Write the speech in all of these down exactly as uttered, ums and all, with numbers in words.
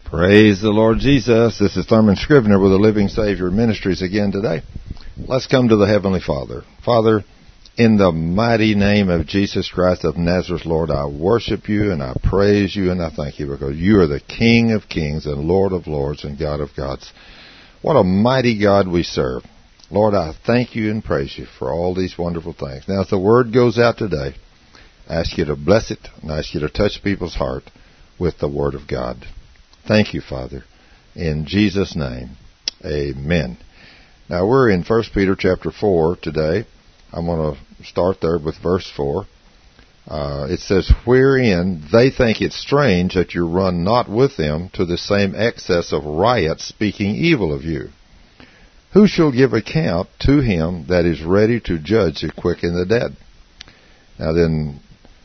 Praise the Lord Jesus. This is Thurman Scrivener with the Living Savior Ministries again today. Let's come to the Heavenly Father. Father, in the mighty name of Jesus Christ of Nazareth, Lord, I worship you and I praise you and I thank you because you are the King of kings and Lord of lords and God of gods. What a mighty God we serve. Lord, I thank you and praise you for all these wonderful things. Now, as the word goes out today, I ask you to bless it and I ask you to touch people's heart with the word of God. Thank you, Father. In Jesus' name, amen. Now, we're in First Peter chapter four today. I'm going to start there with verse four. Uh, it says, wherein they think it strange that you run not with them to the same excess of riot, speaking evil of you. Who shall give account to him that is ready to judge the quick and the dead? Now then,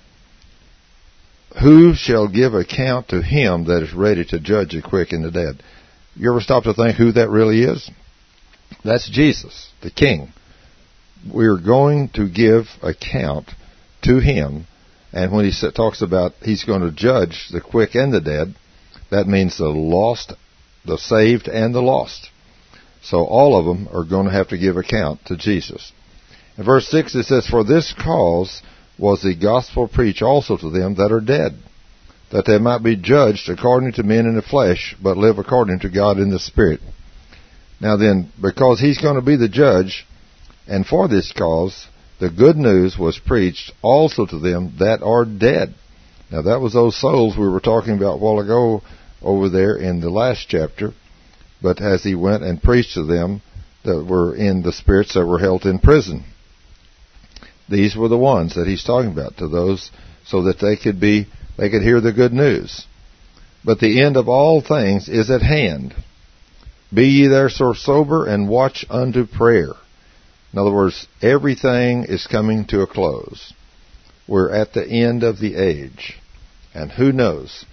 who shall give account to him that is ready to judge the quick and the dead? You ever stop to think who that really is? That's Jesus, the King. We're going to give account to him. And when he talks about he's going to judge the quick and the dead, that means the lost, the saved, and the lost. So all of them are going to have to give account to Jesus. In verse six it says, for this cause was the gospel preached also to them that are dead, that they might be judged according to men in the flesh, but live according to God in the Spirit. Now then, because he's going to be the judge, and for this cause, the good news was preached also to them that are dead. Now that was those souls we were talking about a while ago over there in the last chapter, but as he went and preached to them that were in the spirits that were held in prison. These were the ones that he's talking about, to those so that they could be, they could hear the good news. But the end of all things is at hand. Be ye therefore sober and watch unto prayer. In other words, everything is coming to a close. We're at the end of the age. And who knows?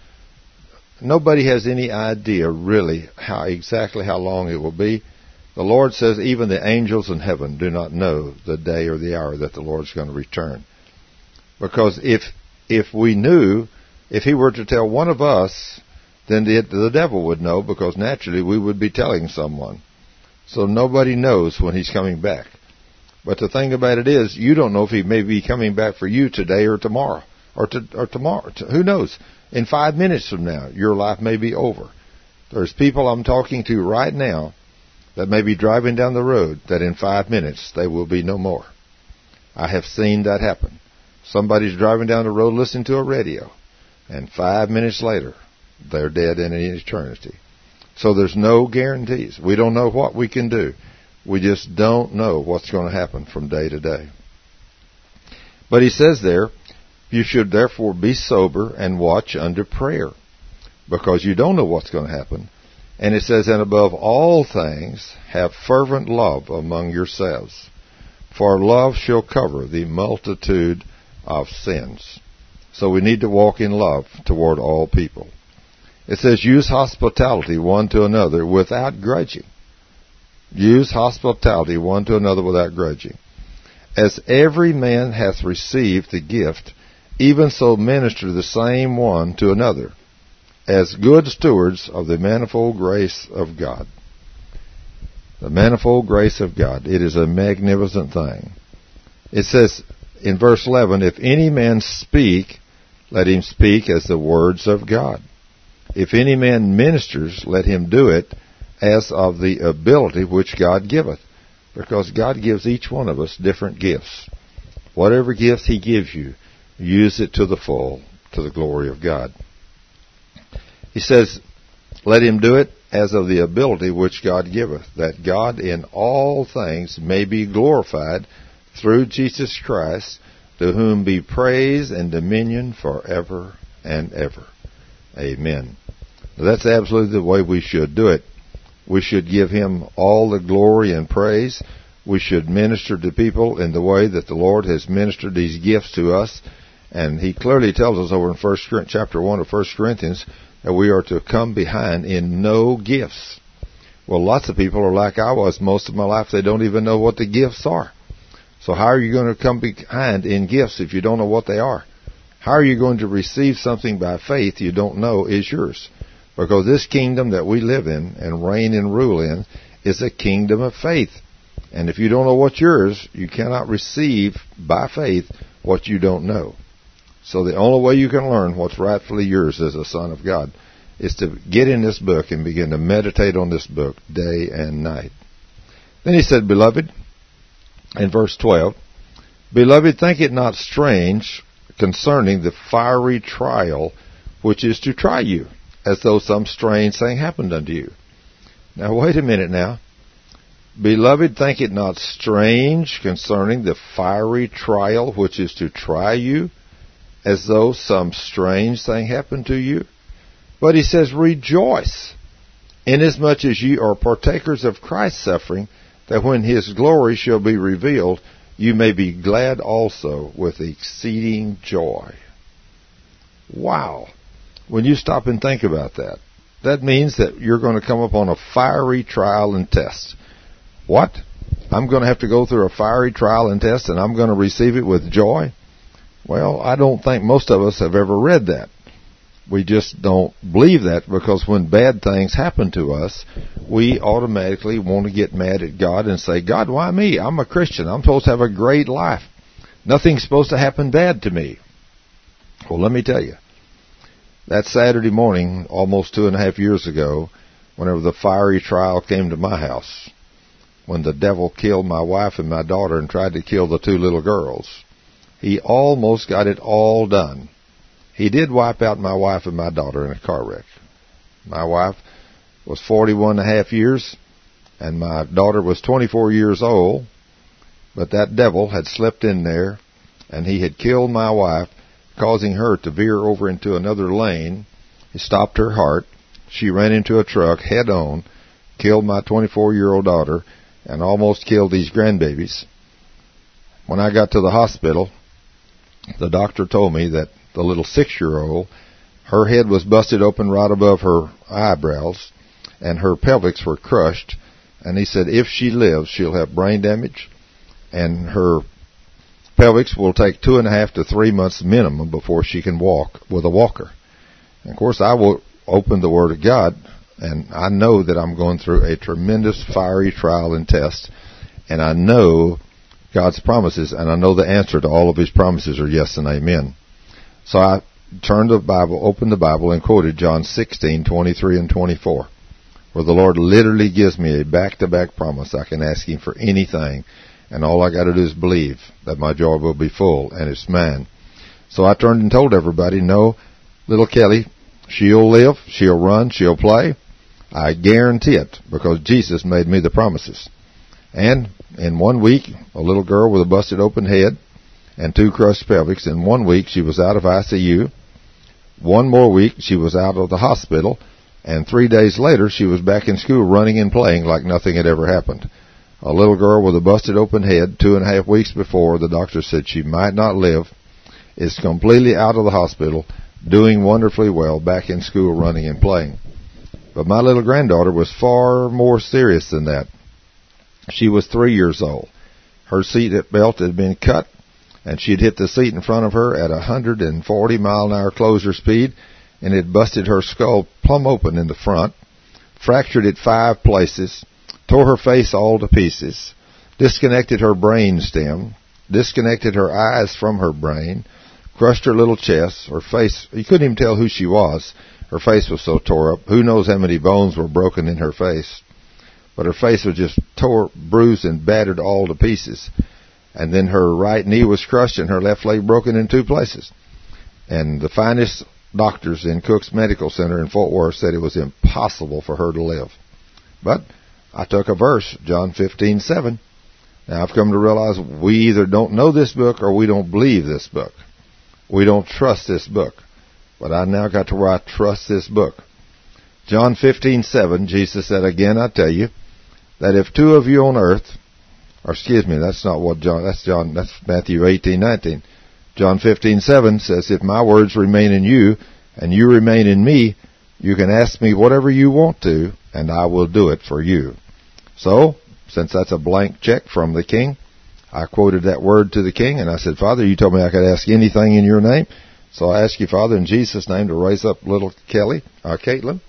Nobody has any idea really how exactly how long it will be. The Lord says even the angels in heaven do not know the day or the hour that the Lord's going to return. Because if if we knew, if he were to tell one of us, then the, the devil would know, because naturally we would be telling someone. So nobody knows when he's coming back. But the thing about it is, you don't know if he may be coming back for you today or tomorrow. Or, to, or tomorrow. Who knows? In five minutes from now, your life may be over. There's people I'm talking to right now that may be driving down the road, that in five minutes they will be no more. I have seen that happen. Somebody's driving down the road listening to a radio, and five minutes later, they're dead in eternity. So there's no guarantees. We don't know what we can do. We just don't know what's going to happen from day to day. But he says there, you should therefore be sober and watch unto prayer, because you don't know what's going to happen. And it says, and above all things, have fervent love among yourselves, for love shall cover the multitude of sins. So we need to walk in love toward all people. It says, use hospitality one to another without grudging. Use hospitality one to another without grudging. As every man hath received the gift, even so minister the same one to another, as good stewards of the manifold grace of God. The manifold grace of God. It is a magnificent thing. It says in verse eleven, if any man speak, let him speak as the words of God. If any man ministers, let him do it as of the ability which God giveth. Because God gives each one of us different gifts. Whatever gifts he gives you, use it to the full, to the glory of God. He says, let him do it as of the ability which God giveth, that God in all things may be glorified through Jesus Christ, to whom be praise and dominion forever and ever. Amen. Now, that's absolutely the way we should do it. We should give him all the glory and praise. We should minister to people in the way that the Lord has ministered these gifts to us. And he clearly tells us over in First chapter one of First Corinthians that we are to come behind in no gifts. Well, lots of people are like I was most of my life. They don't even know what the gifts are. So how are you going to come behind in gifts if you don't know what they are? How are you going to receive something by faith you don't know is yours? Because this kingdom that we live in and reign and rule in is a kingdom of faith. And if you don't know what's yours, you cannot receive by faith what you don't know. So the only way you can learn what's rightfully yours as a son of God is to get in this book and begin to meditate on this book day and night. Then he said, Beloved, in verse twelve, Beloved, think it not strange concerning the fiery trial which is to try you, as though some strange thing happened unto you. Now wait a minute now. Beloved, think it not strange concerning the fiery trial which is to try you, as though some strange thing happened to you. But he says, Rejoice, inasmuch as ye are partakers of Christ's suffering, that when his glory shall be revealed, you may be glad also with exceeding joy. Wow. When you stop and think about that, that means that you're going to come upon a fiery trial and test. What? I'm going to have to go through a fiery trial and test and I'm going to receive it with joy? Well, I don't think most of us have ever read that. We just don't believe that, because when bad things happen to us, we automatically want to get mad at God and say, God, why me? I'm a Christian. I'm supposed to have a great life. Nothing's supposed to happen bad to me. Well, let me tell you. That Saturday morning, almost two and a half years ago, whenever the fiery trial came to my house, when the devil killed my wife and my daughter and tried to kill the two little girls, he almost got it all done. He did wipe out my wife and my daughter in a car wreck. My wife was forty-one and a half years, and my daughter was twenty-four years old, but that devil had slipped in there, and he had killed my wife, causing her to veer over into another lane. He stopped her heart. She ran into a truck head on, killed my twenty-four-year-old daughter, and almost killed these grandbabies. When I got to the hospital, the doctor told me that the little six-year-old, her head was busted open right above her eyebrows, and her pelvics were crushed. And he said if she lives, she'll have brain damage, and her pelvics will take two and a half to three months minimum before she can walk with a walker. And of course, I will open the Word of God, and I know that I'm going through a tremendous fiery trial and test, and I know God's promises, and I know the answer to all of His promises are yes and amen. So I turned the Bible, opened the Bible, and quoted John sixteen, twenty-three and twenty-four, where the Lord literally gives me a back-to-back promise. I can ask Him for anything, and all I got to do is believe that my joy will be full, and it's mine. So I turned and told everybody, no, little Kelly, she'll live, she'll run, she'll play. I guarantee it, because Jesus made me the promises. And in one week, a little girl with a busted open head and two crushed pelvics. In one week, she was out of I C U. One more week, she was out of the hospital. And three days later, she was back in school running and playing like nothing had ever happened. A little girl with a busted open head, two and a half weeks before, the doctor said she might not live, is completely out of the hospital, doing wonderfully well, back in school running and playing. But my little granddaughter was far more serious than that. She was three years old. Her seat belt had been cut, and she had hit the seat in front of her at a one hundred forty mile an hour closer speed, and it busted her skull plumb open in the front, fractured it five places, tore her face all to pieces, disconnected her brain stem, disconnected her eyes from her brain, crushed her little chest, her face, you couldn't even tell who she was. Her face was so tore up. Who knows how many bones were broken in her face. But her face was just tore, bruised, and battered all to pieces. And then her right knee was crushed and her left leg broken in two places. And the finest doctors in Cook's Medical Center in Fort Worth said it was impossible for her to live. But I took a verse, John fifteen seven. Now I've come to realize we either don't know this book or we don't believe this book. We don't trust this book. But I now got to where I trust this book. John fifteen seven, Jesus said, again I tell you, that if two of you on earth, or excuse me, that's not what John, that's John, that's Matthew eighteen nineteen. John fifteen seven says, if my words remain in you, and you remain in me, you can ask me whatever you want to, and I will do it for you. So, since that's a blank check from the king, I quoted that word to the king, and I said, Father, you told me I could ask anything in your name, so I ask you, Father, in Jesus' name, to raise up little Kelly, uh, Caitlin,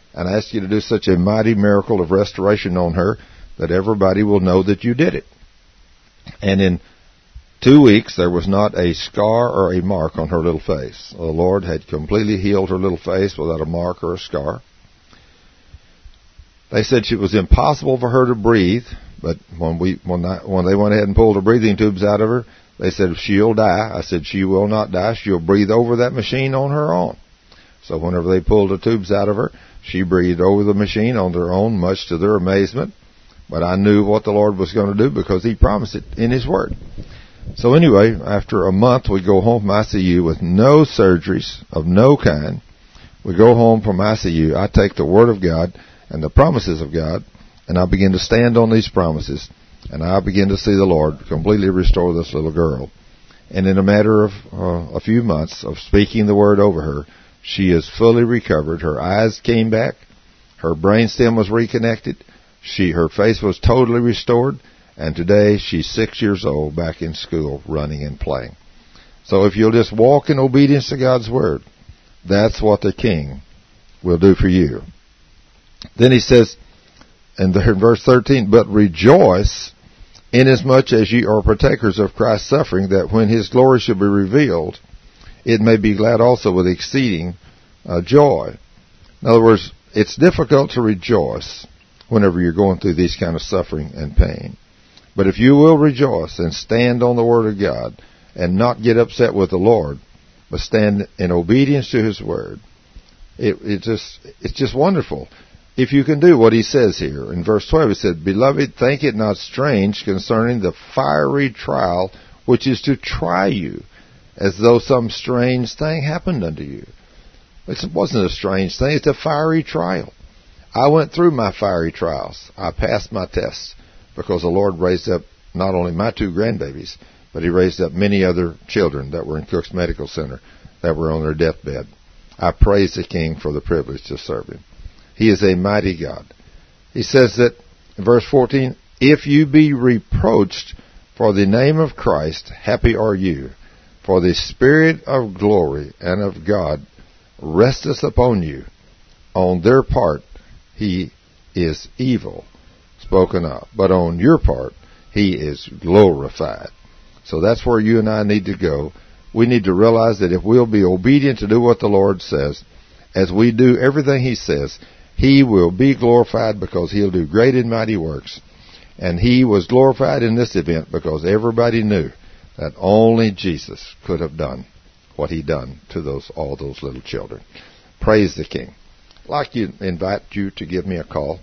and I ask you to do such a mighty miracle of restoration on her that everybody will know that you did it. And in two weeks, there was not a scar or a mark on her little face. The Lord had completely healed her little face without a mark or a scar. They said it was impossible for her to breathe, but when we when, I, when they went ahead and pulled the breathing tubes out of her, they said, she'll die. I said, she will not die. She'll breathe over that machine on her own. So whenever they pulled the tubes out of her, she breathed over the machine on her own, much to their amazement. But I knew what the Lord was going to do because He promised it in His Word. So anyway, after a month, we go home from I C U with no surgeries of no kind. We go home from I C U. I take the Word of God and the promises of God, and I begin to stand on these promises, and I begin to see the Lord completely restore this little girl. And in a matter of uh, a few months of speaking the Word over her, she is fully recovered. Her eyes came back. Her brainstem was reconnected. She, her face was totally restored. And today she's six years old, back in school, running and playing. So if you'll just walk in obedience to God's Word, that's what the King will do for you. Then he says, in verse thirteen, but rejoice inasmuch as ye are partakers of Christ's suffering, that when His glory shall be revealed, it may be glad also with exceeding uh, joy. In other words, it's difficult to rejoice whenever you're going through these kind of suffering and pain. But if you will rejoice and stand on the Word of God and not get upset with the Lord, but stand in obedience to His Word, it, it just, it's just wonderful. If you can do what He says here. In verse twelve, He said, Beloved, think it not strange concerning the fiery trial which is to try you, as though some strange thing happened unto you. It wasn't a strange thing. It's a fiery trial. I went through my fiery trials. I passed my tests because the Lord raised up not only my two grandbabies, but He raised up many other children that were in Cook's Medical Center that were on their deathbed. I praise the King for the privilege to serve Him. He is a mighty God. He says that in verse fourteen, if you be reproached for the name of Christ, happy are you, for the Spirit of glory and of God resteth upon you. On their part, He is evil spoken of, but on your part, He is glorified. So that's where you and I need to go. We need to realize that if we'll be obedient to do what the Lord says, as we do everything He says, He will be glorified because He'll do great and mighty works. And He was glorified in this event because everybody knew that only Jesus could have done what He done to those all those little children. Praise the King. I'd like to invite you to give me a call.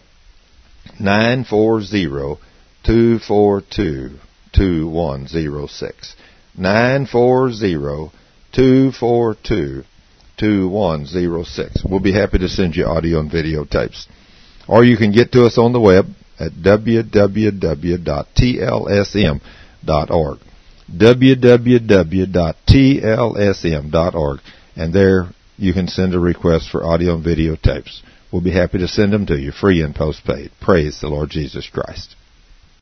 nine four zero, two four two, two one zero six. nine four zero, two four two, two one zero six. We'll be happy to send you audio and video tapes. Or you can get to us on the web at w w w dot t l s m dot org. w w w dot t l s m dot org. And there you can send a request for audio and video tapes. We'll be happy to send them to you, free and postpaid. Praise the Lord Jesus Christ.